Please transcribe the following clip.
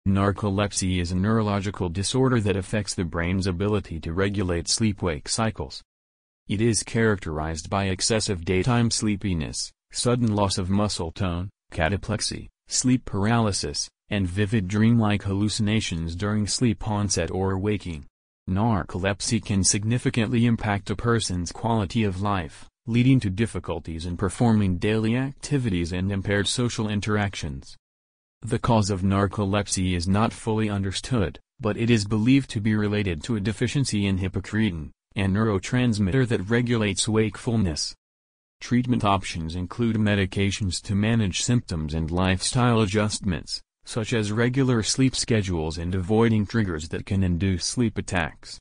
Narcolepsy is a neurological disorder that affects the brain's ability to regulate sleep-wake cycles. It is characterized by excessive daytime sleepiness, sudden loss of muscle tone, cataplexy, sleep paralysis, and vivid dreamlike hallucinations during sleep onset or waking. Narcolepsy can significantly impact a person's quality of life, leading to difficulties in performing daily activities and impaired social interactions. The cause of narcolepsy is not fully understood, but it is believed to be related to a deficiency in hypocretin, a neurotransmitter that regulates wakefulness. Treatment options include medications to manage symptoms and lifestyle adjustments, such as regular sleep schedules and avoiding triggers that can induce sleep attacks.